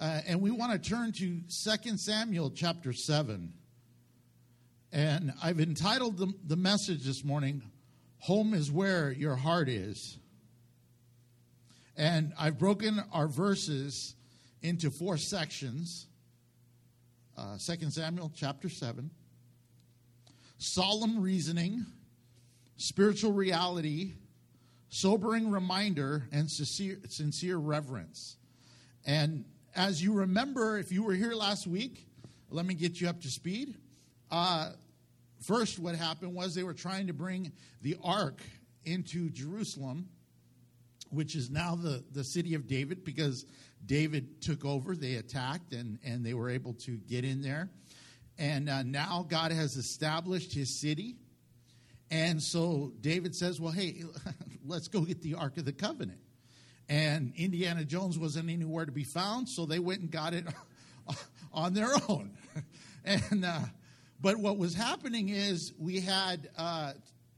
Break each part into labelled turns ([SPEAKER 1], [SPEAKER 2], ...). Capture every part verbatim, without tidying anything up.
[SPEAKER 1] Uh, and we want to turn to Second Samuel chapter seven. And I've entitled the, the message this morning, Home is Where Your Heart Is. And I've broken our verses into four sections. Uh, Second Samuel chapter seven. Solemn reasoning, spiritual reality, sobering reminder, and sincere, sincere reverence. And as you remember, if you were here last week, let me get you up to speed. Uh, first, what happened was they were trying to bring the ark into Jerusalem, which is now the, the city of David, because David took over. They attacked, and, and they were able to get in there. And uh, now God has established his city. And so David says, well, hey, let's go get the Ark of the Covenant. And Indiana Jones wasn't anywhere to be found, so they went and got it on their own. and uh, But what was happening is we had, uh,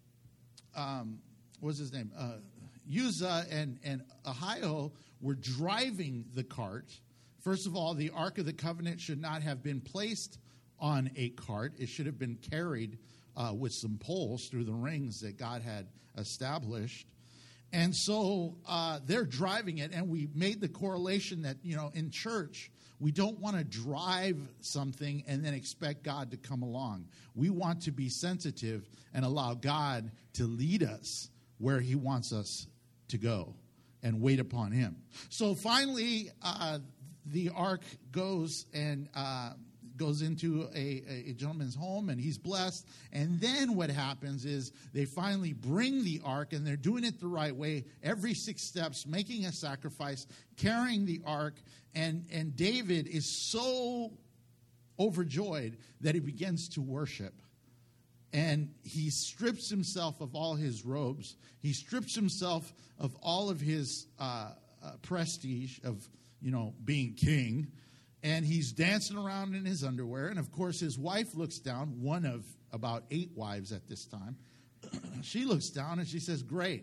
[SPEAKER 1] um, what was his name? Uh, Uzzah and, and Ahio were driving the cart. First of all, the Ark of the Covenant should not have been placed on a cart. It should have been carried uh, with some poles through the rings that God had established. And so uh, they're driving it, and we made the correlation that, you know, in church, we don't want to drive something and then expect God to come along. We want to be sensitive and allow God to lead us where he wants us to go and wait upon him. So finally, uh, the ark goes and uh, goes into a, a gentleman's home, and he's blessed. And then what happens is they finally bring the ark, and they're doing it the right way, every six steps, making a sacrifice, carrying the ark. And, and David is so overjoyed that he begins to worship. And he strips himself of all his robes. He strips himself of all of his uh, uh, prestige of, you know, being king. And he's dancing around in his underwear. And, of course, his wife looks down, one of about eight wives at this time. She looks down and she says, great.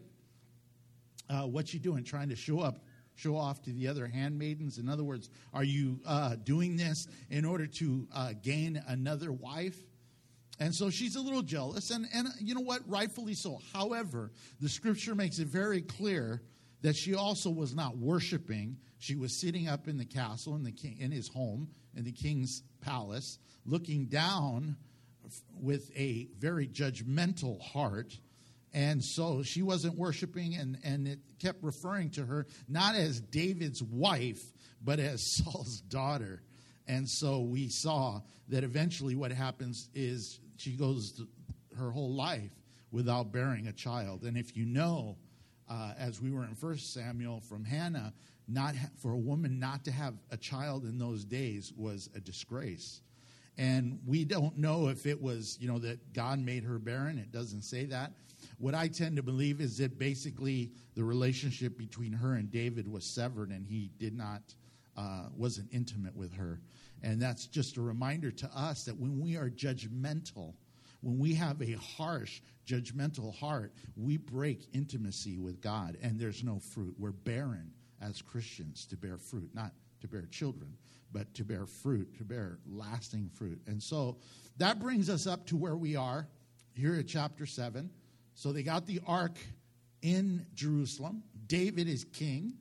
[SPEAKER 1] Uh, what you doing? Trying to show up, show off to the other handmaidens? In other words, are you uh, doing this in order to uh, gain another wife? And so she's a little jealous. And, and you know what? Rightfully so. However, the scripture makes it very clear that she also was not worshiping. She was sitting up in the castle, in the king, in his home, in the king's palace, looking down with a very judgmental heart. And so she wasn't worshiping, and, and it kept referring to her not as David's wife, but as Saul's daughter. And so we saw that eventually what happens is she goes her whole life without bearing a child. And if you know, uh, as we were in First Samuel from Hannah, not ha- for a woman not to have a child in those days was a disgrace. And we don't know if it was, you know, that God made her barren. It doesn't say that. What I tend to believe is that basically the relationship between her and David was severed, and he did not, uh, wasn't intimate with her. And that's just a reminder to us that when we are judgmental, when we have a harsh, judgmental heart, we break intimacy with God, and there's no fruit. We're barren as Christians to bear fruit, not to bear children, but to bear fruit, to bear lasting fruit. And so that brings us up to where we are here at chapter seven. So they got the ark in Jerusalem. David is king.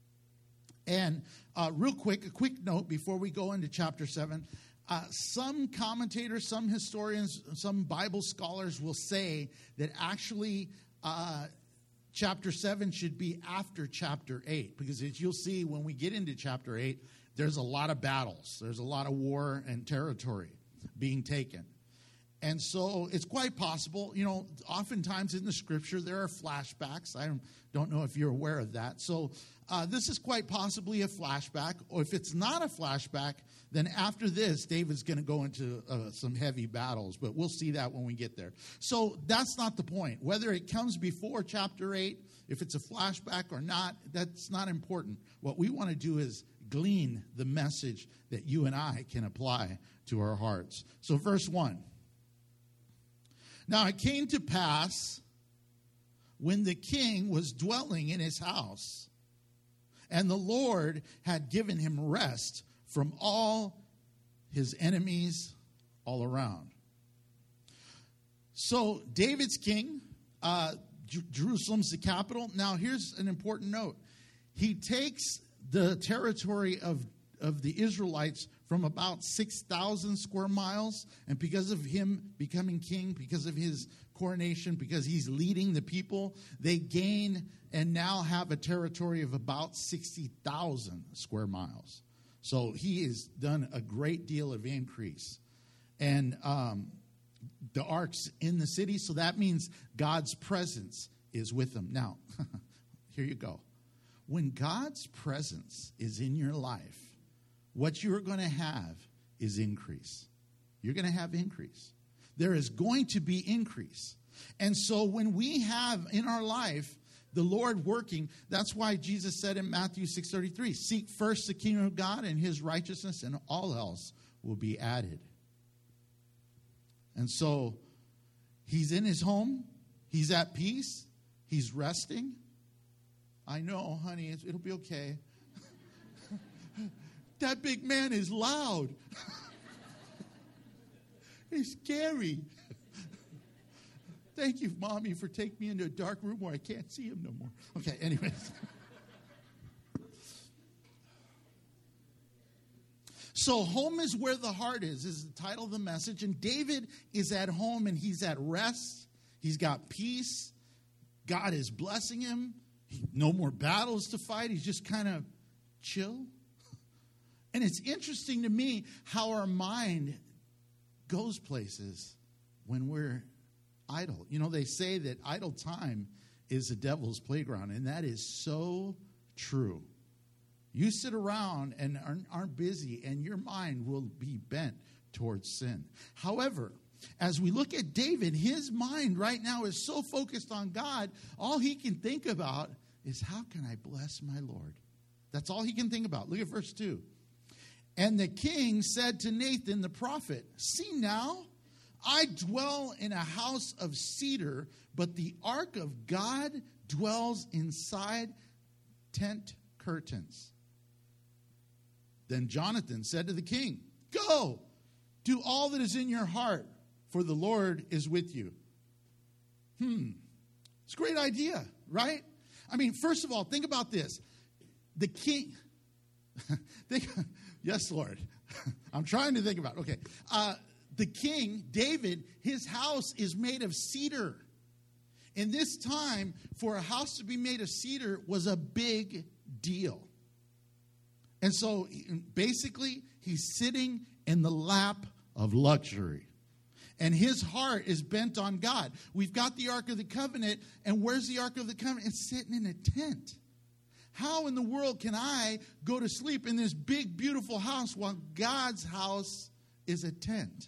[SPEAKER 1] And uh, real quick, a quick note before we go into chapter seven. Uh, some commentators, some historians, some Bible scholars will say that actually uh, chapter seven should be after chapter eight. Because as you'll see when we get into chapter eight, there's a lot of battles. There's a lot of war and territory being taken. And so it's quite possible, you know, oftentimes in the scripture there are flashbacks. I don't know if you're aware of that. So uh, this is quite possibly a flashback. Or if it's not a flashback, then after this, David's going to go into uh, some heavy battles. But we'll see that when we get there. So that's not the point. Whether it comes before chapter eight, if it's a flashback or not, that's not important. What we want to do is glean the message that you and I can apply to our hearts. So verse one. Now it came to pass when the king was dwelling in his house, and the Lord had given him rest from all his enemies all around. So David's king, uh, J- Jerusalem's the capital. Now here's an important note. He takes the territory of, of the Israelites from about six thousand square miles. And because of him becoming king, because of his coronation, because he's leading the people, they gain and now have a territory of about sixty thousand square miles. So he has done a great deal of increase. And um, the ark's in the city, so that means God's presence is with them. Now, here you go. When God's presence is in your life, what you're going to have is increase. You're going to have increase. There is going to be increase. And so when we have in our life the Lord working, that's why Jesus said in Matthew six thirty-three, seek first the kingdom of God and his righteousness, and all else will be added. And so he's in his home. He's at peace. He's resting. I know, honey, it's, it'll be okay. That big man is loud. He's scary. Thank you, Mommy, for taking me into a dark room where I can't see him no more. Okay, anyways. So home is where the heart is, is the title of the message. And David is at home and he's at rest. He's got peace. God is blessing him. He, no more battles to fight. He's just kind of chill. And it's interesting to me how our mind goes places when we're idle. You know, they say that idle time is the devil's playground, and that is so true. You sit around and aren't, aren't busy, and your mind will be bent towards sin. However, as we look at David, his mind right now is so focused on God, all he can think about is, how can I bless my Lord? That's all he can think about. Look at verse two. And the king said to Nathan the prophet, see now, I dwell in a house of cedar, but the ark of God dwells inside tent curtains. Then Jonathan said to the king, go, do all that is in your heart, for the Lord is with you. Hmm, it's a great idea, right? I mean, first of all, think about this. The king, think, yes, Lord, I'm trying to think about it. Okay, uh, the king, David, his house is made of cedar. In this time, for a house to be made of cedar was a big deal. And so, basically, he's sitting in the lap of luxury. And his heart is bent on God. We've got the Ark of the Covenant, and where's the Ark of the Covenant? It's sitting in a tent. How in the world can I go to sleep in this big, beautiful house while God's house is a tent?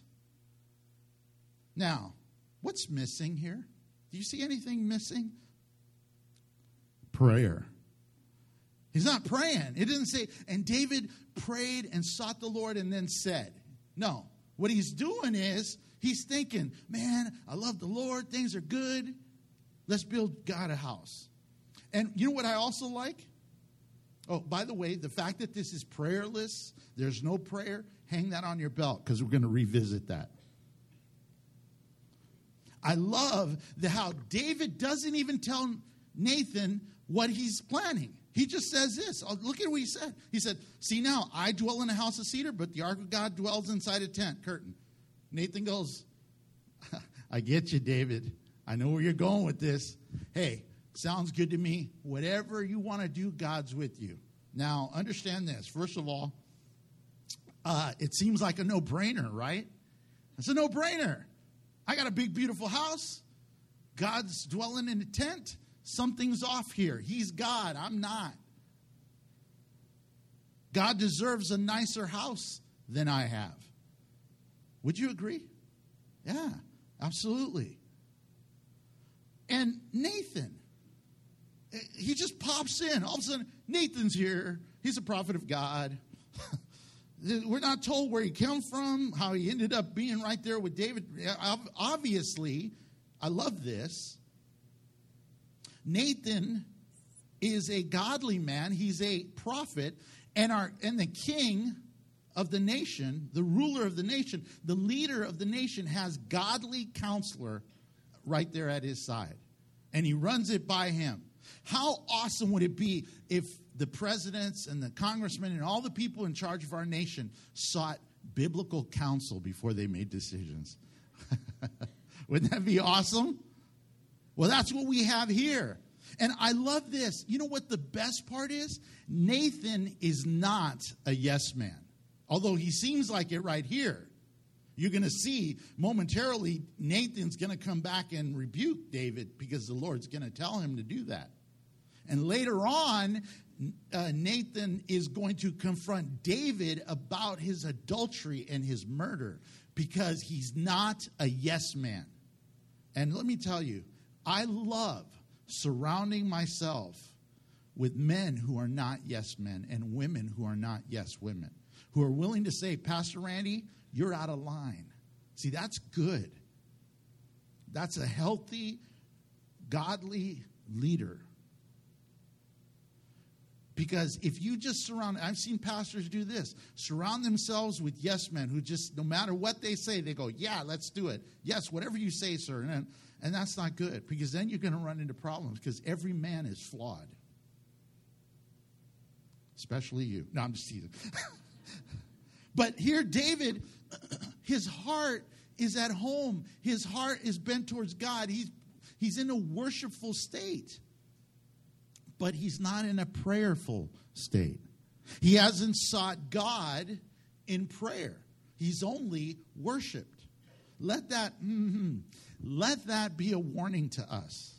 [SPEAKER 1] Now, what's missing here? Do you see anything missing? Prayer. He's not praying. It didn't say, and David prayed and sought the Lord and then said. No. What he's doing is, he's thinking, man, I love the Lord. Things are good. Let's build God a house. And you know what I also like? Oh, by the way, the fact that this is prayerless, there's no prayer, hang that on your belt because we're going to revisit that. I love the how David doesn't even tell Nathan what he's planning. He just says this. Oh, look at what he said. He said, see now, I dwell in a house of cedar, but the ark of God dwells inside a tent curtain. Nathan goes, I get you, David. I know where you're going with this. Hey, sounds good to me. Whatever you want to do, God's with you. Now, understand this. First of all, uh, it seems like a no-brainer, right? It's a no-brainer. I got a big, beautiful house. God's dwelling in a tent. Something's off here. He's God. I'm not. God deserves a nicer house than I have. Would you agree? Yeah, absolutely. And Nathan, he just pops in. All of a sudden, Nathan's here. He's a prophet of God. We're not told where he came from, how he ended up being right there with David. Obviously, I love this. Nathan is a godly man. He's a prophet. And our and the king of the nation, the ruler of the nation, the leader of the nation has godly counselor right there at his side. And he runs it by him. How awesome would it be if the presidents and the congressmen and all the people in charge of our nation sought biblical counsel before they made decisions? Wouldn't that be awesome? Well, that's what we have here. And I love this. You know what the best part is? Nathan is not a yes man. Although he seems like it right here. You're going to see momentarily Nathan's going to come back and rebuke David because the Lord's going to tell him to do that. And later on, uh, Nathan is going to confront David about his adultery and his murder because he's not a yes man. And let me tell you, I love surrounding myself with men who are not yes men and women who are not yes women, who are willing to say, Pastor Randy, you're out of line. See, that's good. That's a healthy, godly leader. Because if you just surround, I've seen pastors do this, surround themselves with yes men who just, no matter what they say, they go, yeah, let's do it. Yes, whatever you say, sir. And, and that's not good, because then you're going to run into problems, because every man is flawed. Especially you. No, I'm just teasing. But here, David, his heart is at home. His heart is bent towards God. He's, he's in a worshipful state. But he's not in a prayerful state. He hasn't sought God in prayer. He's only worshiped. Let that, mm-hmm, let that be a warning to us.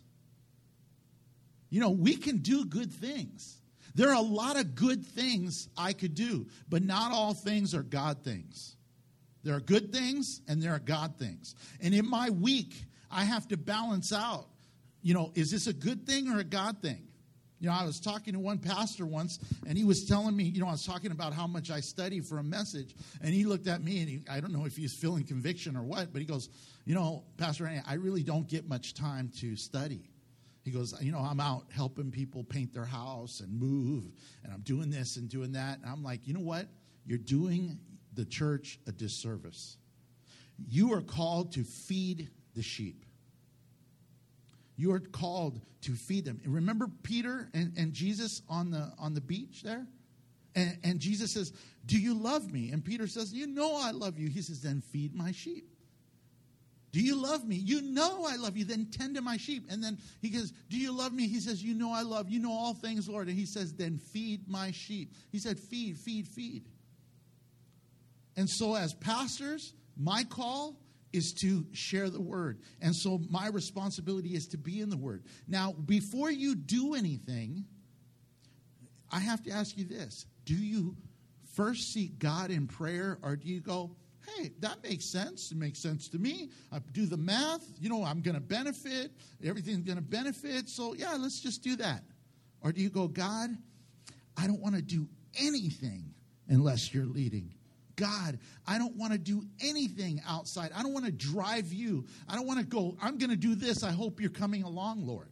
[SPEAKER 1] You know, we can do good things. There are a lot of good things I could do, but not all things are God things. There are good things and there are God things. And in my week, I have to balance out, you know, is this a good thing or a God thing? You know, I was talking to one pastor once, and he was telling me, you know, I was talking about how much I study for a message, and he looked at me, and he, I don't know if he's feeling conviction or what, but he goes, you know, Pastor Andy, I really don't get much time to study. He goes, you know, I'm out helping people paint their house and move, and I'm doing this and doing that. And I'm like, you know what? You're doing the church a disservice. You are called to feed the sheep. You are called to feed them. And remember Peter and, and Jesus on the on the beach there? And, and Jesus says, do you love me? And Peter says, you know I love you. He says, then feed my sheep. Do you love me? You know I love you. Then tend to my sheep. And then he goes, do you love me? He says, you know I love you. You know all things, Lord. And he says, then feed my sheep. He said, feed, feed, feed. And so as pastors, my call is to share the word. And so my responsibility is to be in the word. Now, before you do anything, I have to ask you this. Do you first seek God in prayer, or do you go, hey, that makes sense. It makes sense to me. I do the math. You know, I'm going to benefit. Everything's going to benefit. So, yeah, let's just do that. Or do you go, God, I don't want to do anything unless you're leading. God, I don't want to do anything outside. I don't want to drive you. I don't want to go, I'm going to do this. I hope you're coming along, Lord.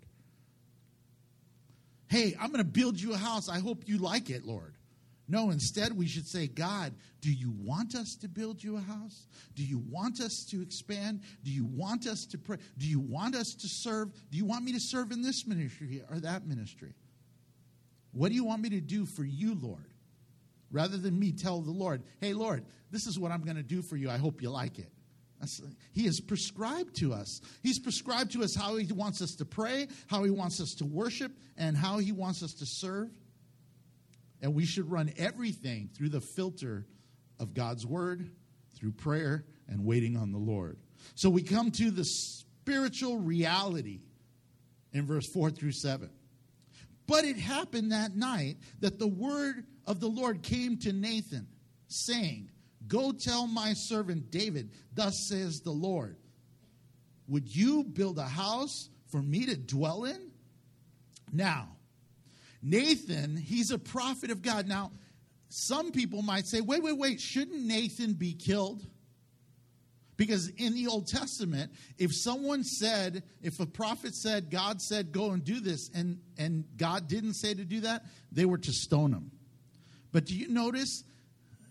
[SPEAKER 1] Hey, I'm going to build you a house. I hope you like it, Lord. No, instead we should say, God, do you want us to build you a house? Do you want us to expand? Do you want us to pray? Do you want us to serve? Do you want me to serve in this ministry or that ministry? What do you want me to do for you, Lord? Rather than me tell the Lord, hey, Lord, this is what I'm going to do for you. I hope you like it. That's, he has prescribed to us. He's prescribed to us how he wants us to pray, how he wants us to worship, and how he wants us to serve. And we should run everything through the filter of God's word, through prayer, and waiting on the Lord. So we come to the spiritual reality in verse four through seven. But it happened that night that the word of the Lord came to Nathan, saying, go tell my servant David, thus says the Lord, would you build a house for me to dwell in? Now, Nathan, he's a prophet of God. Now, some people might say, wait, wait, wait, shouldn't Nathan be killed? Because in the Old Testament, if someone said, if a prophet said, God said, go and do this, and, and God didn't say to do that, they were to stone him. But do you notice,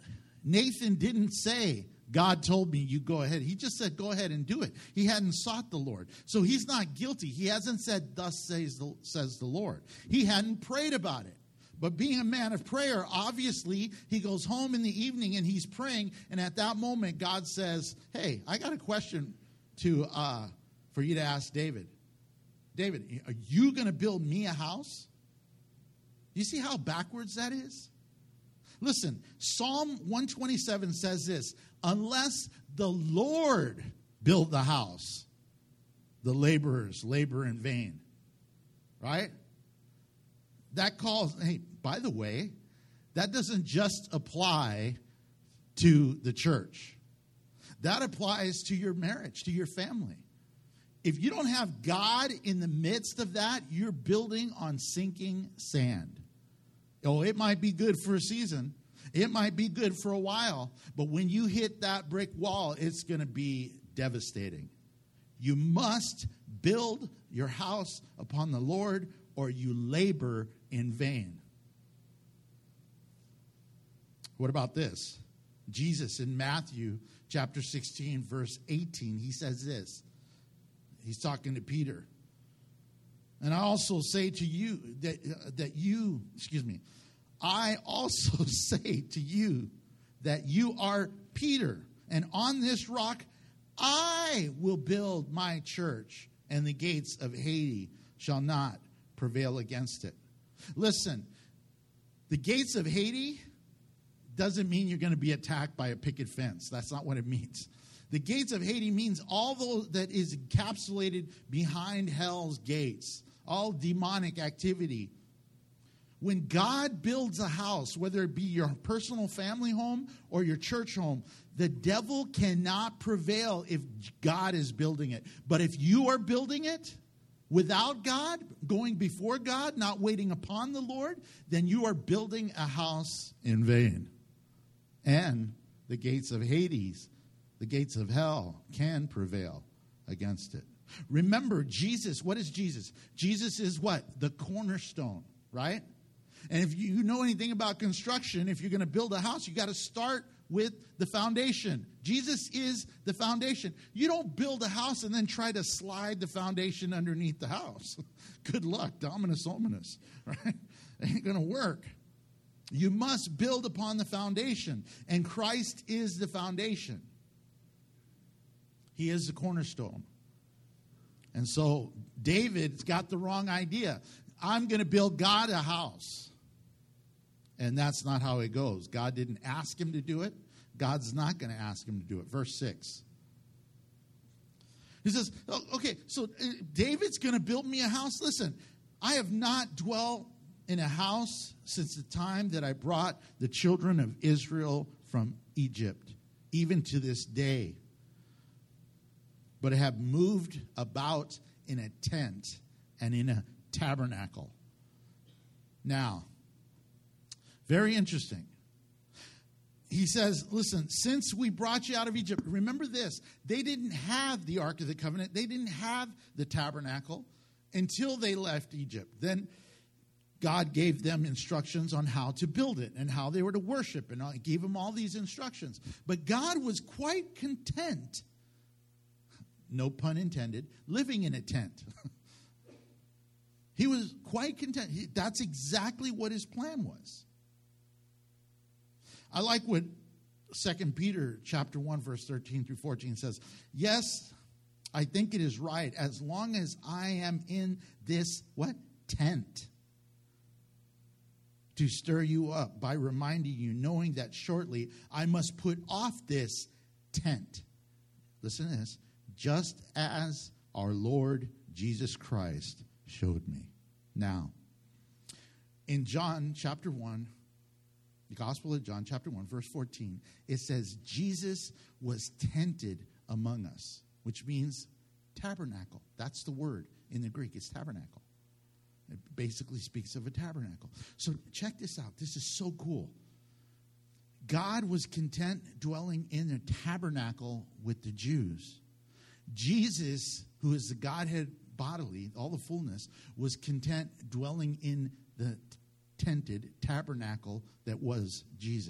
[SPEAKER 1] Nathan didn't say, God told me you go ahead. He just said, go ahead and do it. He hadn't sought the Lord. So he's not guilty. He hasn't said, thus says the, says the Lord. He hadn't prayed about it. But being a man of prayer, obviously, he goes home in the evening and he's praying. And at that moment, God says, hey, I got a question to uh, for you to ask David. David, are you going to build me a house? You see how backwards that is? Listen, Psalm one twenty-seven says this, unless the Lord build the house, the laborers labor in vain. Right? That calls, hey, by the way, that doesn't just apply to the church. That applies to your marriage, to your family. If you don't have God in the midst of that, you're building on sinking sand. Oh, it might be good for a season. It might be good for a while. But when you hit that brick wall, it's going to be devastating. You must build your house upon the Lord, or you labor in vain. What about this? Jesus in Matthew chapter sixteen, verse eighteen, he says this. He's talking to Peter. And I also say to you that, uh, that you, excuse me, I also say to you that you are Peter, and on this rock I will build my church, and the gates of Hades shall not prevail against it. Listen, the gates of Hades doesn't mean you're going to be attacked by a picket fence. That's not what it means. The gates of Hades means all those that is encapsulated behind hell's gates, all demonic activity. When God builds a house, whether it be your personal family home or your church home, the devil cannot prevail if God is building it. But if you are building it without God, going before God, not waiting upon the Lord, then you are building a house in vain. And the gates of Hades, the gates of hell, can prevail against it. Remember, Jesus, what is Jesus? Jesus is what? The cornerstone, right? And if you know anything about construction, if you're going to build a house, you got to start with the foundation. Jesus is the foundation. You don't build a house and then try to slide the foundation underneath the house. Good luck, Dominus Ominous, right? It ain't going to work. You must build upon the foundation, and Christ is the foundation. He is the cornerstone. And so David's got the wrong idea. I'm going to build God a house. And that's not how it goes. God didn't ask him to do it. God's not going to ask him to do it. Verse six. He says, oh, okay, so David's going to build me a house. Listen, I have not dwelt in a house since the time that I brought the children of Israel from Egypt, even to this day. But I have moved about in a tent and in a tabernacle. Now, very interesting. He says, listen, since we brought you out of Egypt, remember this, they didn't have the Ark of the Covenant. They didn't have the tabernacle until they left Egypt. Then God gave them instructions on how to build it and how they were to worship, and He gave them all these instructions. But God was quite content, no pun intended, living in a tent. He was quite content. He, that's exactly what His plan was. I like what Second Peter chapter one, verse thirteen through fourteen says. Yes, I think it is right, as long as I am in this, what? Tent, to stir you up by reminding you, knowing that shortly I must put off this tent. Listen to this. Just as our Lord Jesus Christ showed me. Now, in John chapter one, the Gospel of John chapter one, verse fourteen, it says, Jesus was tented among us, which means tabernacle. That's the word in the Greek. It's tabernacle. It basically speaks of a tabernacle. So check this out. This is so cool. God was content dwelling in a tabernacle with the Jews. Jesus, who is the Godhead bodily, all the fullness, was content dwelling in the tented tabernacle that was Jesus.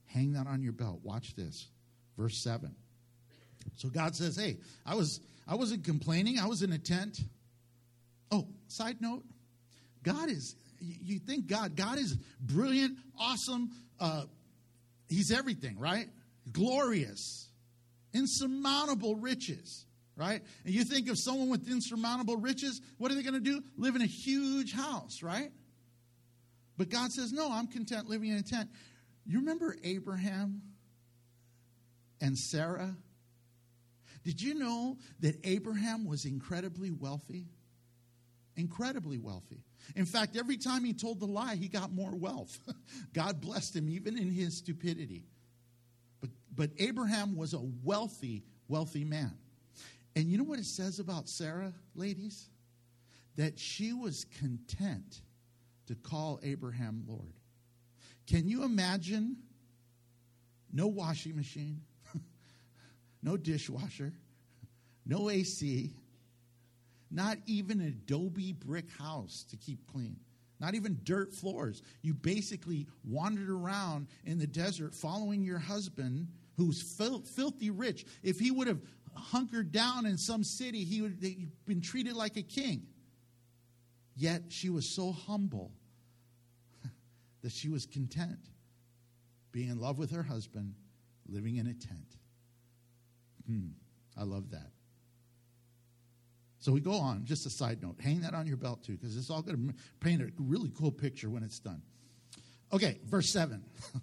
[SPEAKER 1] Hang that on your belt. Watch this. Verse seven. So God says, hey, I was I wasn't complaining. I was in a tent. Oh, side note, God is, you think God, God is brilliant, awesome. Uh, he's everything, right? Glorious, insurmountable riches, right? And you think of someone with insurmountable riches, what are they going to do? Live in a huge house, right? But God says, no, I'm content living in a tent. You remember Abraham and Sarah? Did you know that Abraham was incredibly wealthy? Incredibly wealthy. In fact, every time he told the lie, he got more wealth. God blessed him even in his stupidity. But, but Abraham was a wealthy, wealthy man. And you know what it says about Sarah, ladies? That she was content to call Abraham Lord. Can you imagine no washing machine, no dishwasher, no A C, not even an adobe brick house to keep clean, not even dirt floors. You basically wandered around in the desert following your husband who's fil- filthy rich. If he would have hunkered down in some city, he would have been treated like a king. Yet she was so humble that she was content being in love with her husband, living in a tent. Hmm, I love that. So we go on, just a side note. Hang that on your belt too, because it's all going to paint a really cool picture when it's done. Okay, verse seven.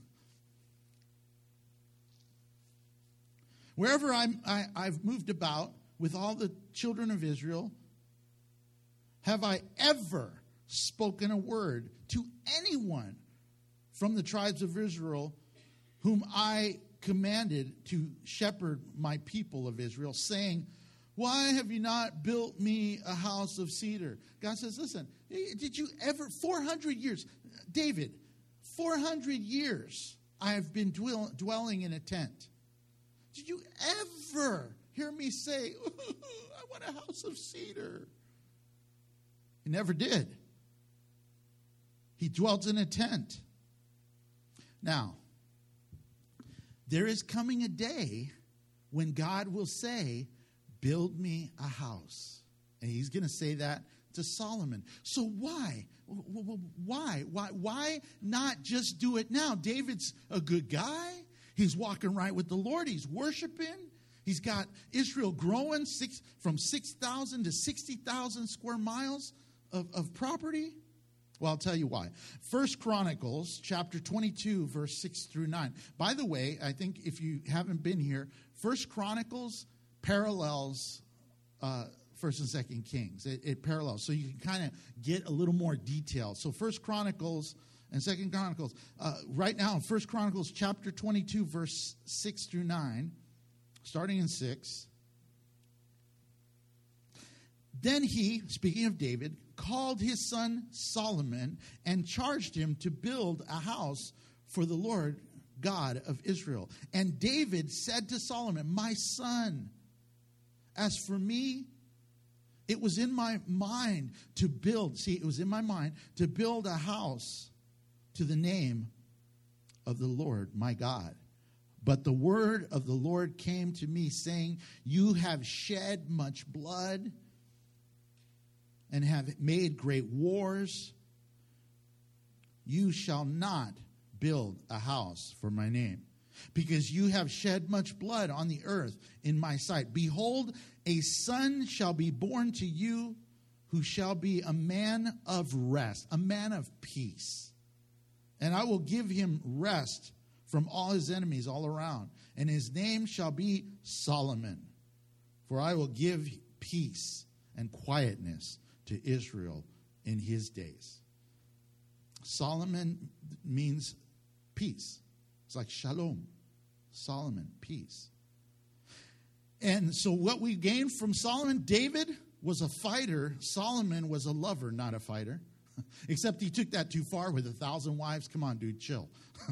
[SPEAKER 1] Wherever I'm, I, I've moved about with all the children of Israel, have I ever spoken a word to anyone from the tribes of Israel whom I commanded to shepherd my people of Israel, saying, why have you not built me a house of cedar? God says, listen, did you ever, four hundred years, David, four hundred years I have been dwell, dwelling in a tent. Did you ever hear me say, I want a house of cedar? He never did. He dwelt in a tent. Now, there is coming a day when God will say, build me a house. And he's going to say that to Solomon. So why? Why? Why? Why not just do it now? David's a good guy. He's walking right with the Lord. He's worshiping. He's got Israel growing six, from six thousand to sixty thousand square miles of, of property. Well, I'll tell you why. First Chronicles chapter twenty-two, verse six through nine. By the way, I think if you haven't been here, First Chronicles parallels uh, First and Second Kings. It, it parallels, so you can kind of get a little more detail. So First Chronicles and Second Chronicles. Uh, right now, in First Chronicles chapter twenty-two, verse six through nine, starting in six. Then he, speaking of David, called his son Solomon and charged him to build a house for the Lord God of Israel. And David said to Solomon, my son, as for me, it was in my mind to build, see, it was in my mind to build a house to the name of the Lord, my God. But the word of the Lord came to me, saying, you have shed much blood and have made great wars. You shall not build a house for my name, because you have shed much blood on the earth in my sight. Behold, a son shall be born to you, who shall be a man of rest, a man of peace. And I will give him rest from all his enemies all around. And his name shall be Solomon. For I will give peace and quietness to Israel in his days. Solomon means peace. It's like shalom. Solomon, peace. And so what we gained from Solomon, David was a fighter. Solomon was a lover, not a fighter. Except he took that too far with a thousand wives. Come on, dude, chill.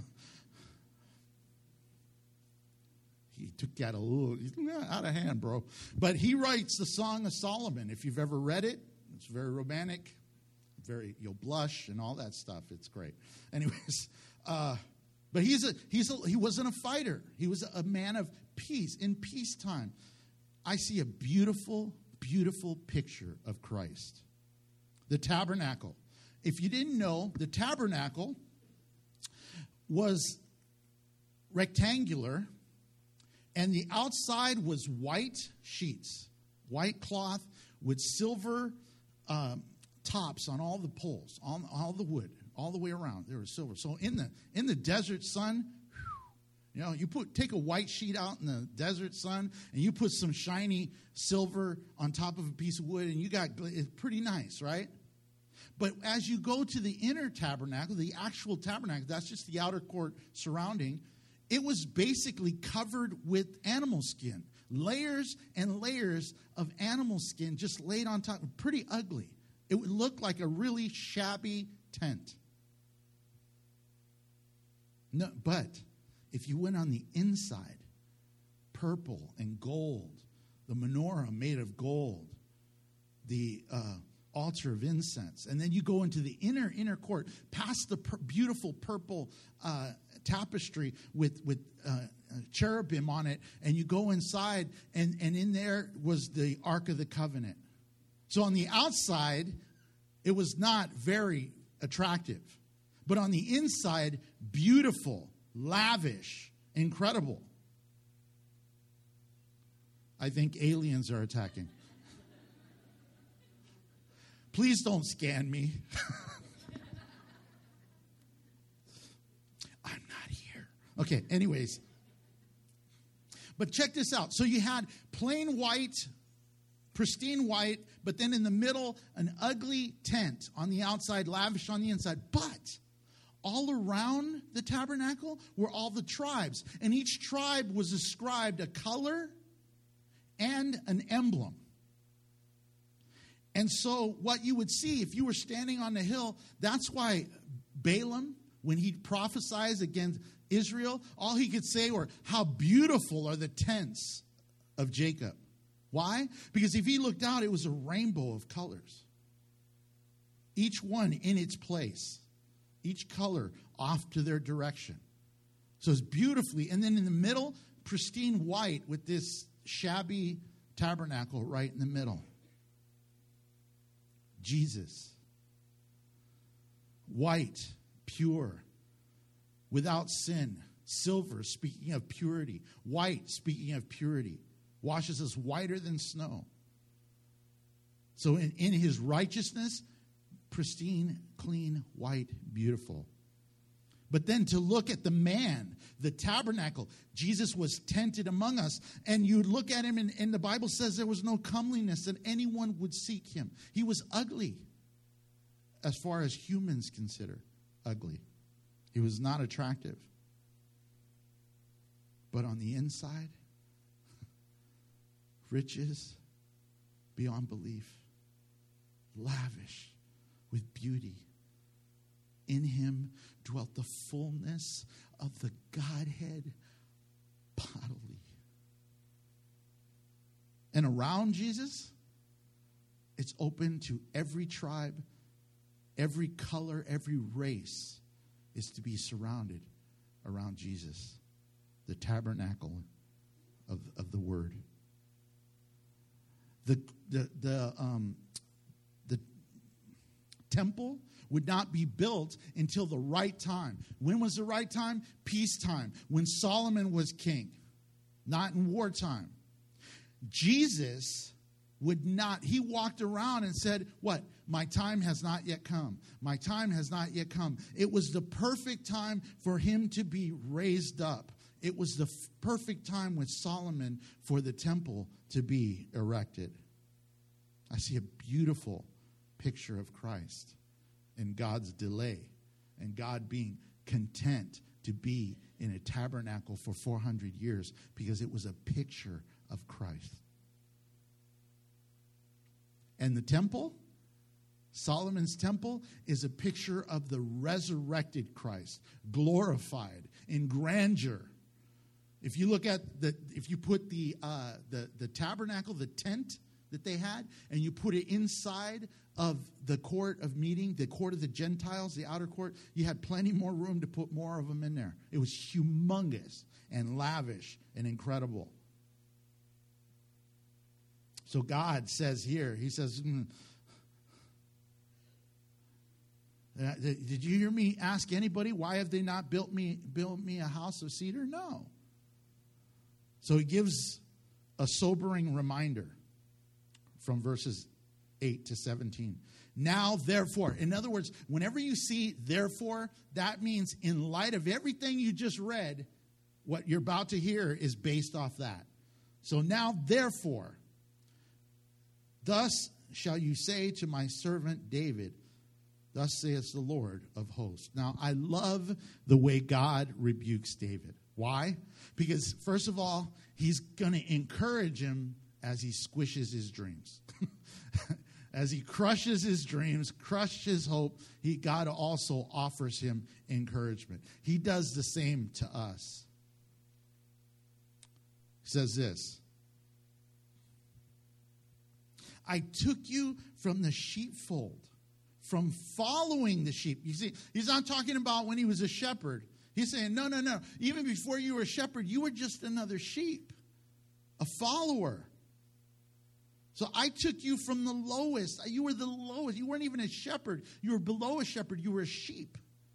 [SPEAKER 1] He took that a little out of hand, bro. But he writes the Song of Solomon. If you've ever read it, it's very romantic. Very, you'll blush and all that stuff. It's great. Anyways, uh, But he's a, he's a, he wasn't a fighter. He was a man of peace. In peacetime, I see a beautiful, beautiful picture of Christ. The tabernacle. If you didn't know, the tabernacle was rectangular, and the outside was white sheets, white cloth with silver um, tops on all the poles, on all the wood, all the way around. There was silver. So in the in the desert sun, whew, you know, you put take a white sheet out in the desert sun, and you put some shiny silver on top of a piece of wood, and you got it's pretty nice, right? But as you go to the inner tabernacle, the actual tabernacle, that's just the outer court surrounding, it was basically covered with animal skin. Layers and layers of animal skin just laid on top. Pretty ugly. It would look like a really shabby tent. No, but if you went on the inside, purple and gold, the menorah made of gold, the uh, altar of incense, and then you go into the inner inner court, past the per- beautiful purple uh, tapestry with with uh, cherubim on it, and you go inside, and and in there was the Ark of the Covenant. So on the outside, it was not very attractive, but on the inside, beautiful, lavish, incredible. I think aliens are attacking. Please don't scan me. I'm not here. Okay, anyways. But check this out. So you had plain white, pristine white, but then in the middle, an ugly tent on the outside, lavish on the inside. But all around the tabernacle were all the tribes. And each tribe was ascribed a color and an emblem. And so what you would see if you were standing on the hill, that's why Balaam, when he prophesied against Israel, all he could say were, how beautiful are the tents of Jacob. Why? Because if he looked out, it was a rainbow of colors. Each one in its place. Each color off to their direction. So it's beautifully, and then in the middle, pristine white with this shabby tabernacle right in the middle. Jesus, white, pure, without sin, silver, speaking of purity, white, speaking of purity, washes us whiter than snow. So in, in his righteousness, pristine, clean, white, beautiful. But then to look at the man, the tabernacle, Jesus was tented among us. And you look at him, and, and the Bible says there was no comeliness that anyone would seek him. He was ugly, as far as humans consider ugly. He was not attractive. But on the inside, riches beyond belief, lavish with beauty. In him dwelt the fullness of the Godhead bodily. And around Jesus, it's open to every tribe, every color, every race is to be surrounded around Jesus, the tabernacle of, of the Word. The, the, the, um, the temple would not be built until the right time. When was the right time? Peacetime, when Solomon was king, not in wartime. Jesus would not, he walked around and said, what? My time has not yet come. My time has not yet come. It was the perfect time for him to be raised up. It was the f- perfect time with Solomon for the temple to be erected. I see a beautiful picture of Christ and God's delay and God being content to be in a tabernacle for four hundred years because it was a picture of Christ. And the temple, Solomon's temple, is a picture of the resurrected Christ, glorified in grandeur. If you look at the, if you put the uh, the the tabernacle, the tent that they had, and you put it inside of the court of meeting, the court of the Gentiles, the outer court, you had plenty more room to put more of them in there. It was humongous and lavish and incredible. So God says here, he says, mm, did you hear me ask anybody, why have they not built me, built me a house of cedar? No. So he gives a sobering reminder from verses eight to seventeen. Now, therefore, in other words, whenever you see therefore, that means in light of everything you just read, what you're about to hear is based off that. So now, therefore, thus shall you say to my servant David, thus saith the Lord of hosts. Now, I love the way God rebukes David. Why? Because, first of all, he's going to encourage him as he squishes his dreams. As he crushes his dreams, crushes his hope, he, God also offers him encouragement. He does the same to us. He says this, I took you from the sheepfold, from following the sheep. You see, he's not talking about when he was a shepherd. He's saying, no, no, no. Even before you were a shepherd, you were just another sheep, a follower. So I took you from the lowest. You were the lowest. You weren't even a shepherd. You were below a shepherd. You were a sheep.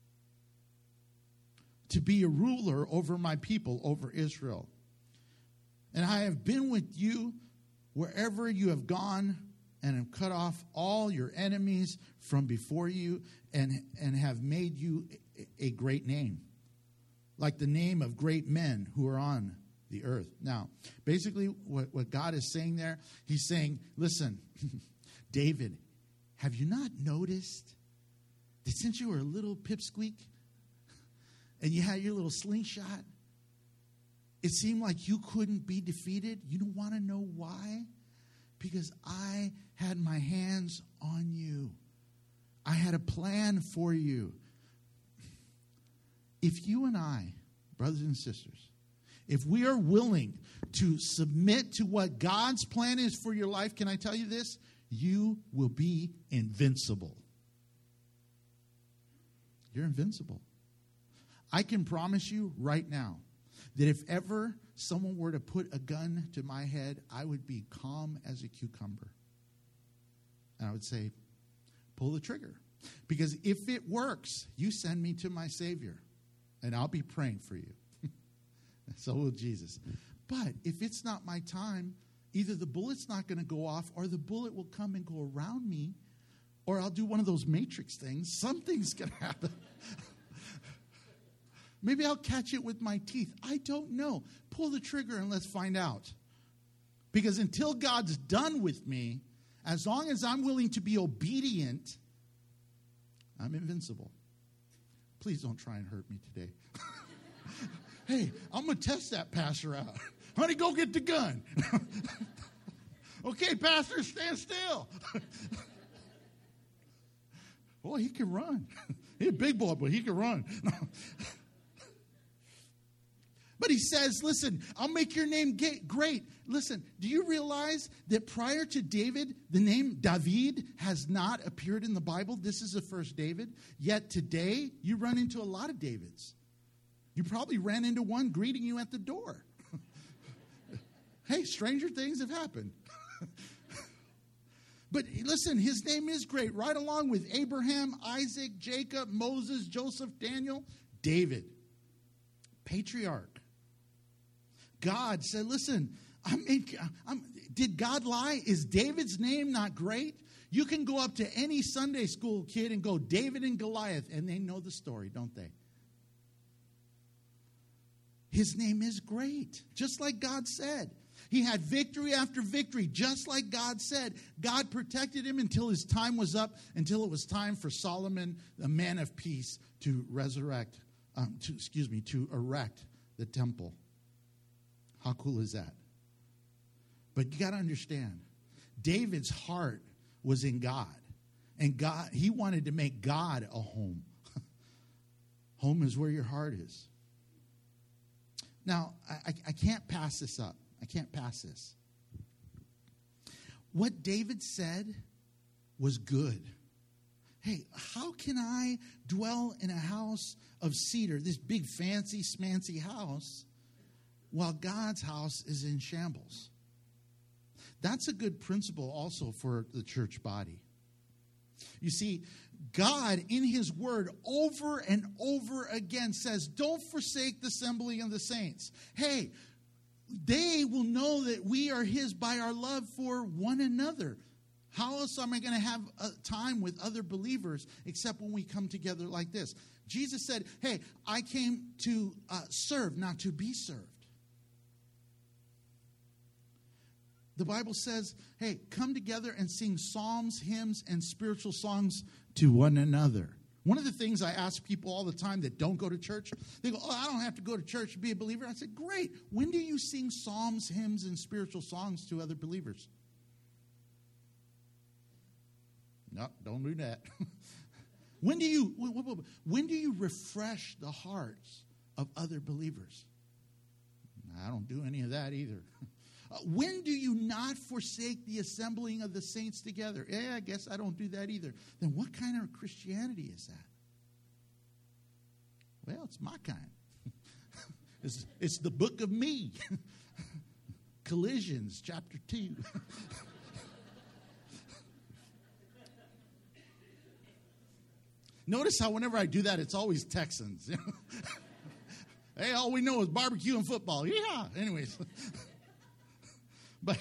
[SPEAKER 1] To be a ruler over my people, over Israel. And I have been with you wherever you have gone, and have cut off all your enemies from before you, and, and have made you a great name, like the name of great men who are on the earth. Now, basically what, what God is saying there, he's saying, listen, David, have you not noticed that since you were a little pipsqueak and you had your little slingshot, it seemed like you couldn't be defeated? You don't want to know why? Because I had my hands on you. I had a plan for you. If you and I, brothers and sisters, if we are willing to submit to what God's plan is for your life, can I tell you this? You will be invincible. You're invincible. I can promise you right now that if ever someone were to put a gun to my head, I would be calm as a cucumber. And I would say, pull the trigger. Because if it works, you send me to my Savior, and I'll be praying for you. So will Jesus. But if it's not my time, either the bullet's not going to go off, or the bullet will come and go around me, or I'll do one of those Matrix things. Something's going to happen. Maybe I'll catch it with my teeth. I don't know. Pull the trigger and let's find out. Because until God's done with me, as long as I'm willing to be obedient, I'm invincible. Please don't try and hurt me today. Hey, I'm going to test that pastor out. Honey, go get the gun. Okay, pastor, stand still. Boy, he can run. He's a big boy, but he can run. But he says, listen, I'll make your name great. Listen, do you realize that prior to David, the name David has not appeared in the Bible? This is the first David. Yet today, you run into a lot of Davids. You probably ran into one greeting you at the door. Hey, stranger things have happened. But listen, his name is great, right along with Abraham, Isaac, Jacob, Moses, Joseph, Daniel, David. Patriarch. God said, listen, I mean, I'm, did God lie? Is David's name not great? You can go up to any Sunday school kid and go, David and Goliath, and they know the story, don't they? His name is great, just like God said. He had victory after victory, just like God said. God protected him until his time was up, until it was time for Solomon, the man of peace, to resurrect, um, to, excuse me, to erect the temple. How cool is that? But you got to understand, David's heart was in God. And God, he wanted to make God a home. Home is where your heart is. Now, I, I can't pass this up. I can't pass this. what David said was good. Hey, how can I dwell in a house of cedar, this big fancy smancy house, while God's house is in shambles? That's a good principle also for the church body. You see, God in his word over and over again says, don't forsake the assembly of the saints. Hey, they will know that we are his by our love for one another. How else am I going to have a time with other believers except when we come together like this? Jesus said, hey, I came to uh, serve, not to be served. The Bible says, hey, come together and sing psalms, hymns, and spiritual songs to one another. One of the things I ask people all the time that don't go to church, they go, oh, I don't have to go to church to be a believer. I said, great. When do you sing psalms, hymns, and spiritual songs to other believers? No, don't do that. When do you when do you refresh the hearts of other believers? I don't do any of that either. Uh, when do you not forsake the assembling of the saints together? Yeah, I guess I don't do that either. Then what kind of Christianity is that? Well, it's my kind. it's, it's the book of me. Colossians chapter two. Notice how whenever I do that, it's always Texans. Hey, all we know is barbecue and football. Yeah. Anyways. But,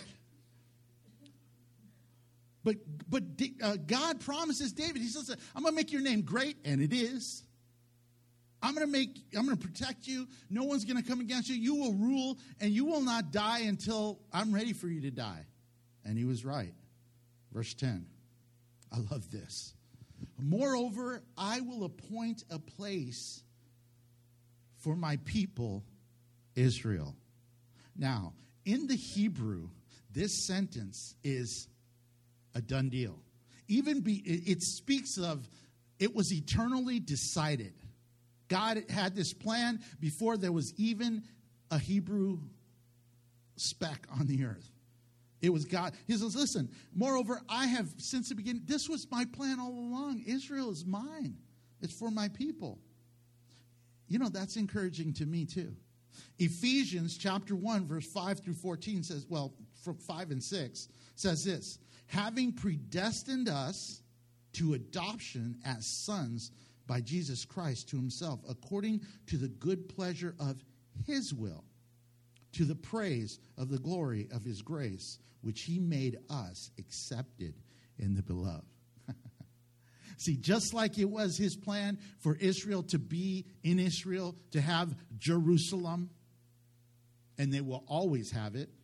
[SPEAKER 1] but, but uh, God promises David, he says, I'm going to make your name great, and it is. I'm going to make, I'm going to protect you. No one's going to come against you. You will rule, and you will not die until I'm ready for you to die. And he was right. Verse ten. I love this. Moreover, I will appoint a place for my people, Israel. Now, in the Hebrew, this sentence is a done deal. Even be, it speaks of it was eternally decided. God had this plan before there was even a Hebrew speck on the earth. It was God. He says, listen, moreover, I have since the beginning, this was my plan all along. Israel is mine. It's for my people. You know, that's encouraging to me too. Ephesians chapter one, verse five through fourteen says, well, from five and six, says this, having predestined us to adoption as sons by Jesus Christ to himself, according to the good pleasure of his will, to the praise of the glory of his grace, which he made us accepted in the beloved. See, just like it was his plan for Israel to be in Israel, to have Jerusalem, and they will always have it,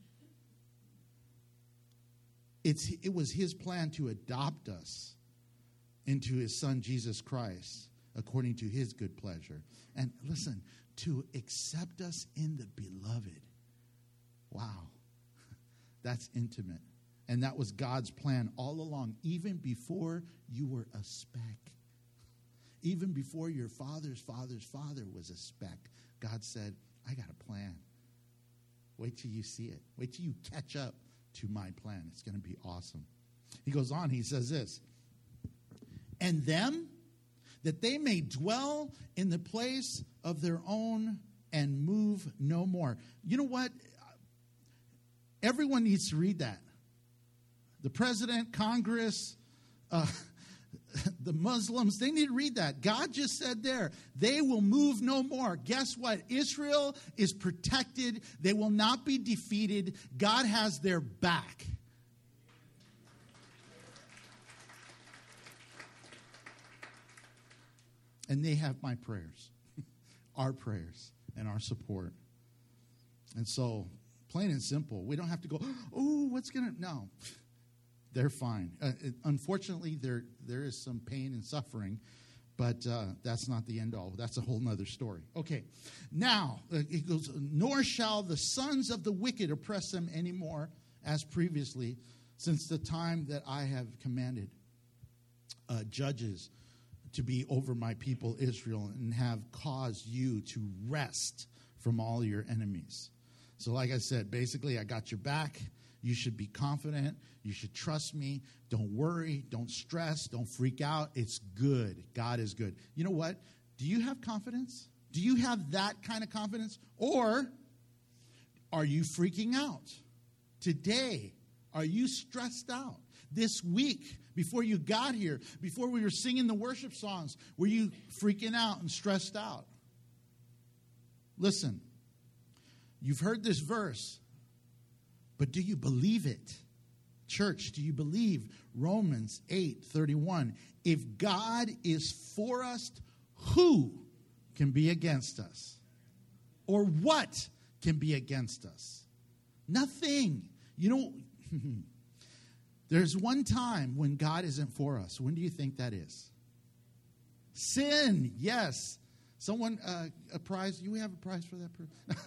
[SPEAKER 1] it's, it was his plan to adopt us into his son, Jesus Christ, according to his good pleasure. And listen, to accept us in the beloved. Wow. That's intimate. And that was God's plan all along, even before you were a speck. Even before your father's father's father was a speck. God said, I got a plan. Wait till you see it. Wait till you catch up to my plan. It's going to be awesome. He goes on, he says this, and them, that they may dwell in the place of their own and move no more. You know what? Everyone needs to read that. The president, Congress, uh, the Muslims, they need to read that. God just said there, they will move no more. Guess what? Israel is protected. They will not be defeated. God has their back. And they have my prayers, our prayers, and our support. And so, plain and simple, we don't have to go, oh, what's going to, no. They're fine. Uh, it, unfortunately, there there is some pain and suffering, but uh, that's not the end all. That's a whole nother story. Okay, now, uh, it goes, nor shall the sons of the wicked oppress them anymore as previously, since the time that I have commanded uh, judges to be over my people Israel and have caused you to rest from all your enemies. So like I said, basically I got your back. You should be confident. You should trust me. Don't worry. Don't stress. Don't freak out. It's good. God is good. You know what? Do you have confidence? Do you have that kind of confidence? Or are you freaking out? Today, are you stressed out? This week, before you got here, before we were singing the worship songs, were you freaking out and stressed out? Listen, you've heard this verse, but do you believe it? Church, do you believe Romans eight thirty-one? If God is for us, who can be against us? Or what can be against us? Nothing. You know, there's one time when God isn't for us. When do you think that is? Sin, yes. Someone, uh, a prize, you have a prize for that person?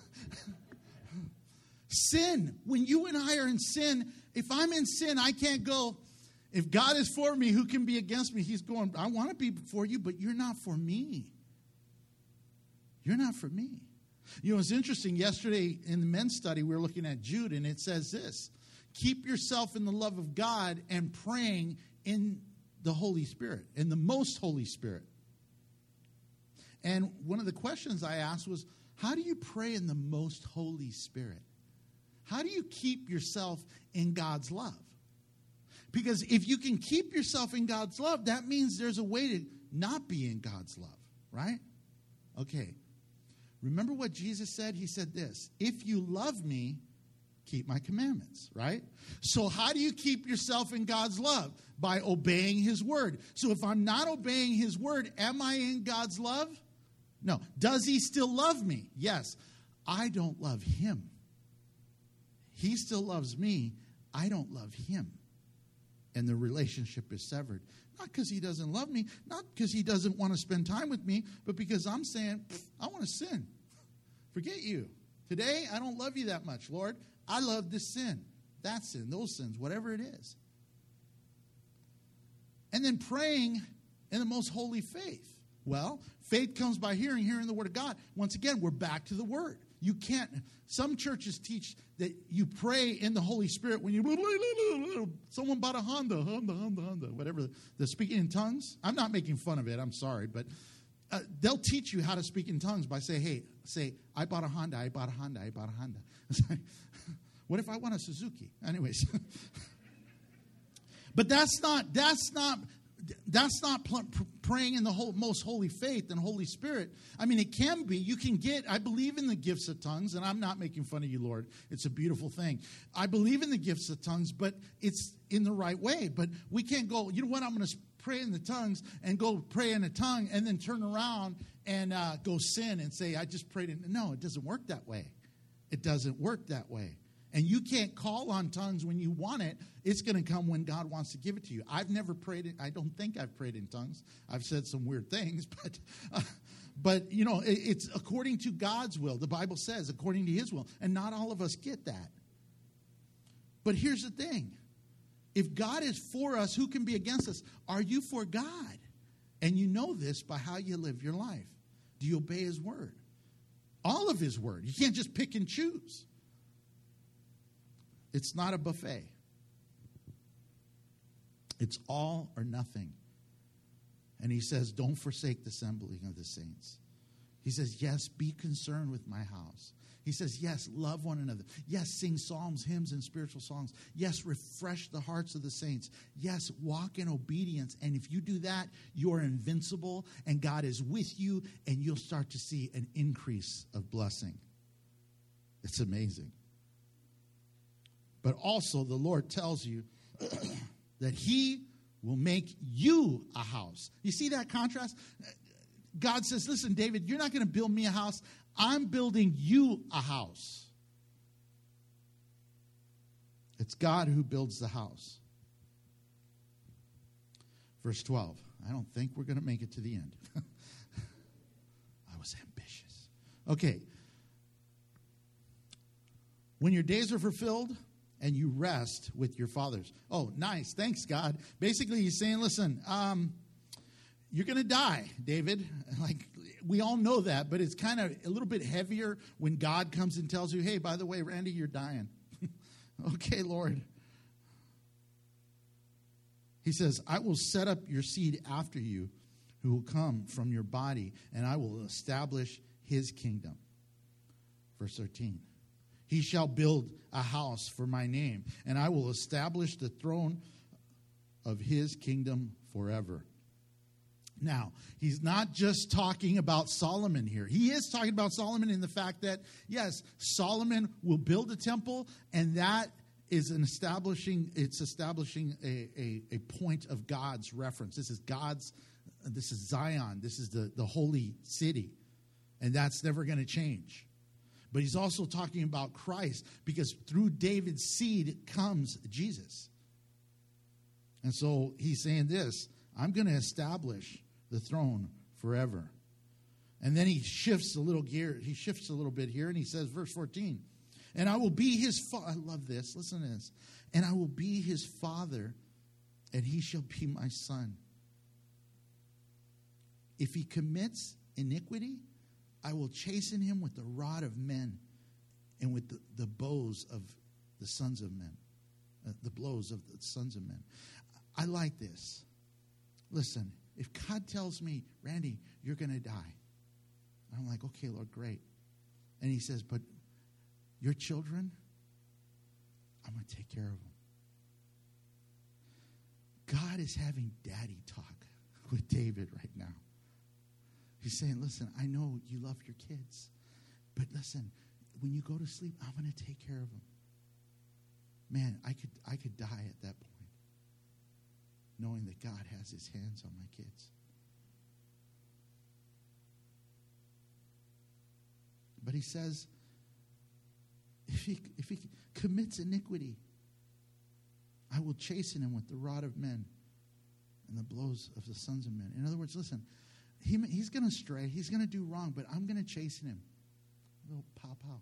[SPEAKER 1] Sin. When you and I are in sin, if I'm in sin, I can't go, if God is for me, who can be against me? He's going, I want to be for you, but you're not for me. You're not for me. You know, it's interesting. Yesterday in the men's study, we were looking at Jude, and it says this: keep yourself in the love of God and praying in the Holy Spirit, in the most Holy Spirit. And one of the questions I asked was, how do you pray in the most Holy Spirit? How do you keep yourself in God's love? Because if you can keep yourself in God's love, that means there's a way to not be in God's love, right? Okay. Remember what Jesus said? He said this: if you love me, keep my commandments, right? So how do you keep yourself in God's love? By obeying his word. So if I'm not obeying his word, am I in God's love? No. Does he still love me? Yes. I don't love him. He still loves me. I don't love him. And the relationship is severed. Not because he doesn't love me, not because he doesn't want to spend time with me, but because I'm saying, I want to sin. Forget you. Today, I don't love you that much, Lord. I love this sin, that sin, those sins, whatever it is. And then praying in the most holy faith. Well, faith comes by hearing, hearing the word of God. Once again, we're back to the word. You can't, some churches teach that you pray in the Holy Spirit when you, someone bought a Honda, Honda, Honda, Honda, whatever, the speaking in tongues. I'm not making fun of it, I'm sorry, but uh, they'll teach you how to speak in tongues by saying, hey, say, I bought a Honda, I bought a Honda, I bought a Honda. What if I want a Suzuki? Anyways. But that's not, that's not, That's not pl- praying in the whole, most holy faith and Holy Spirit. I mean, it can be. You can get, I believe in the gifts of tongues, and I'm not making fun of you, Lord. It's a beautiful thing. I believe in the gifts of tongues, but it's in the right way. But we can't go, you know what, I'm going to pray in the tongues and go pray in a tongue and then turn around and uh, go sin and say, I just prayed in. No, it doesn't work that way. It doesn't work that way. And you can't call on tongues when you want it. It's going to come when God wants to give it to you. I've never prayed it. I don't think I've prayed in tongues. I've said some weird things, but, uh, but you know, it, it's according to God's will. The Bible says according to his will. And not all of us get that. But here's the thing. If God is for us, who can be against us? Are you for God? And you know this by how you live your life. Do you obey his word? All of his word. You can't just pick and choose. It's not a buffet. It's all or nothing. And he says, don't forsake the assembling of the saints. He says, yes, be concerned with my house. He says, yes, love one another. Yes, sing psalms, hymns, and spiritual songs. Yes, refresh the hearts of the saints. Yes, walk in obedience. And if you do that, you're invincible, and God is with you, and you'll start to see an increase of blessing. It's amazing. But also the Lord tells you that he will make you a house. You see that contrast? God says, listen, David, you're not going to build me a house. I'm building you a house. It's God who builds the house. Verse twelve. I don't think we're going to make it to the end. I was ambitious. Okay. When your days are fulfilled, and you rest with your fathers. Oh, nice. Thanks, God. Basically, he's saying, listen, um, you're going to die, David. Like, we all know that, but it's kind of a little bit heavier when God comes and tells you, hey, by the way, Randy, you're dying. Okay, Lord. He says, I will set up your seed after you, who will come from your body, and I will establish his kingdom. Verse thirteen. He shall build a house for my name, and I will establish the throne of his kingdom forever. Now, he's not just talking about Solomon here. He is talking about Solomon in the fact that, yes, Solomon will build a temple, and that is an establishing, it's establishing a, a, a point of God's reference. This is God's, this is Zion. This is the, the holy city. And that's never going to change. But he's also talking about Christ, because through David's seed comes Jesus. And so he's saying this, I'm going to establish the throne forever. And then he shifts a little gear, he shifts a little bit here, and he says, verse fourteen, and I will be his father. I love this. Listen to this. And I will be his father, and he shall be my son. If he commits iniquity, I will chasten him with the rod of men and with the, the bows of the sons of men. Uh, the blows of the sons of men. I like this. Listen, if God tells me, Randy, you're going to die. I'm like, okay, Lord, great. And he says, but your children, I'm going to take care of them. God is having daddy talk with David right now. He's saying, listen, I know you love your kids, but listen, when you go to sleep, I'm going to take care of them. Man, I could I could die at that point, knowing that God has his hands on my kids. But he says, if he, if he commits iniquity, I will chasten him with the rod of men and the blows of the sons of men. In other words, listen, he, he's going to stray. He's going to do wrong, but I'm going to chasten him. A little pow, pow.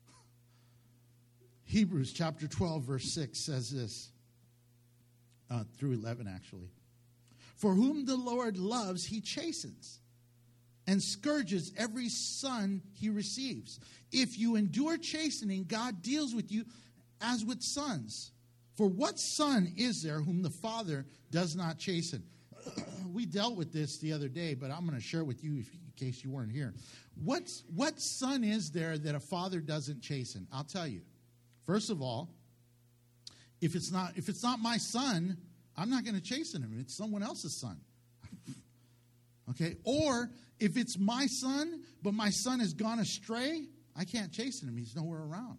[SPEAKER 1] Hebrews chapter twelve, verse six says this, uh, through eleven actually. For whom the Lord loves, he chastens and scourges every son he receives. If you endure chastening, God deals with you as with sons. For what son is there whom the Father does not chasten? We dealt with this the other day, but I'm going to share it with you if, in case you weren't here. What's, what son is there that a father doesn't chasten? I'll tell you. First of all, if it's not if it's not my son, I'm not going to chasten him. It's someone else's son. Okay? Or if it's my son, but my son has gone astray, I can't chasten him. He's nowhere around.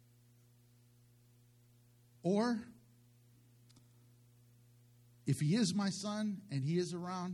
[SPEAKER 1] Or if he is my son and he is around,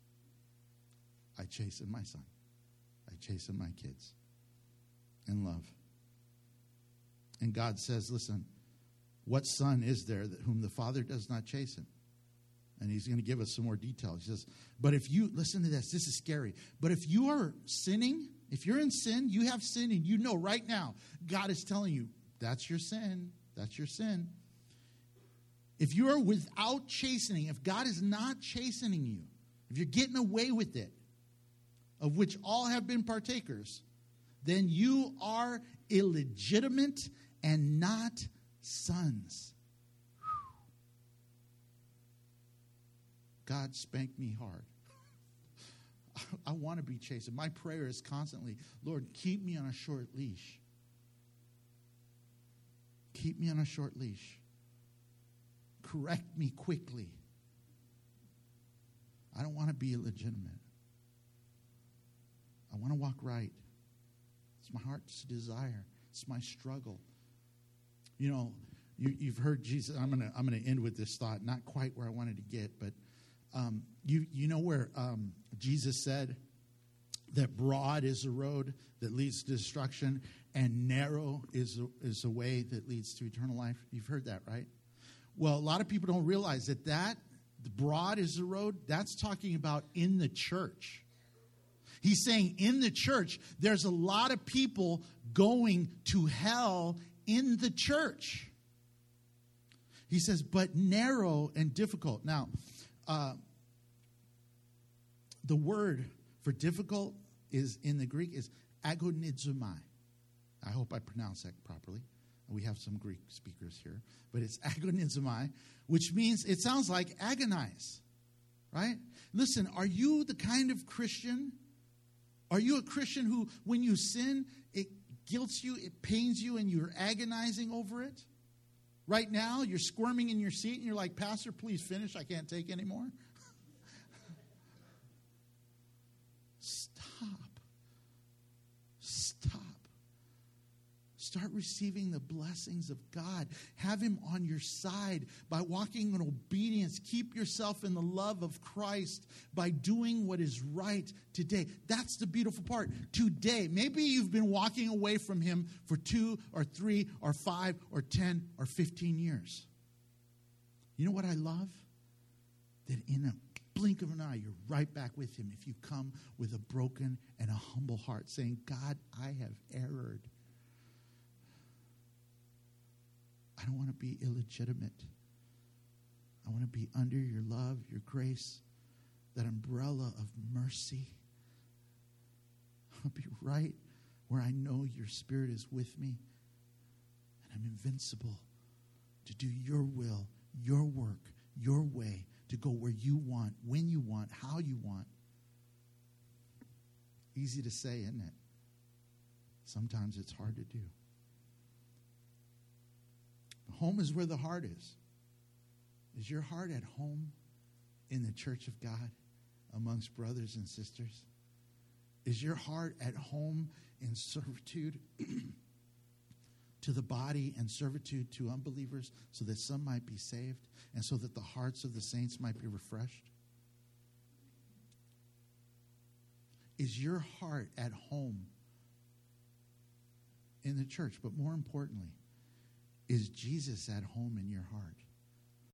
[SPEAKER 1] I chasten my son. I chasten my kids in love. And God says, listen, what son is there that whom the Father does not chasten? And he's going to give us some more detail. He says, but if you, listen to this, this is scary. But if you are sinning, if you're in sin, you have sin, and you know right now, God is telling you, that's your sin. That's your sin. If you are without chastening, if God is not chastening you, if you're getting away with it, of which all have been partakers, then you are illegitimate and not sons. God spanked me hard. I want to be chastened. My prayer is constantly, Lord, keep me on a short leash. Keep me on a short leash. Correct me quickly. I don't want to be illegitimate. I want to walk right. It's my heart's desire. It's my struggle. You know, you, you've heard Jesus. I'm gonna I'm gonna end with this thought. Not quite where I wanted to get, but um, you you know where um, Jesus said that broad is a road that leads to destruction, and narrow is a, is a way that leads to eternal life. You've heard that, right? Well, a lot of people don't realize that that the broad is the road. That's talking about in the church. He's saying in the church, there's a lot of people going to hell in the church. He says, but narrow and difficult. Now, uh, the word for difficult is in the Greek is agonizomai. I hope I pronounced that properly. We have some Greek speakers here, but it's agonizomai, which means, it sounds like agonize, right? Listen, are you the kind of Christian? Are you a Christian who, when you sin, it guilts you, it pains you, and you're agonizing over it? Right now, you're squirming in your seat, and you're like, Pastor, please finish. I can't take anymore. Stop. Stop. Start receiving the blessings of God. Have him on your side by walking in obedience. Keep yourself in the love of Christ by doing what is right today. That's the beautiful part. Today, maybe you've been walking away from him for two or three or five or ten or fifteen years. You know what I love? That in a blink of an eye, you're right back with him if you come with a broken and a humble heart saying, God, I have erred. I don't want to be illegitimate. I want to be under your love, your grace, that umbrella of mercy. I want to be right where I know your Spirit is with me. And I'm invincible to do your will, your work, your way, to go where you want, when you want, how you want. Easy to say, isn't it? Sometimes it's hard to do. Home is where the heart is. Is your heart at home in the church of God amongst brothers and sisters? Is your heart at home in servitude to the body and servitude to unbelievers so that some might be saved and so that the hearts of the saints might be refreshed? Is your heart at home in the church? But more importantly, is Jesus at home in your heart?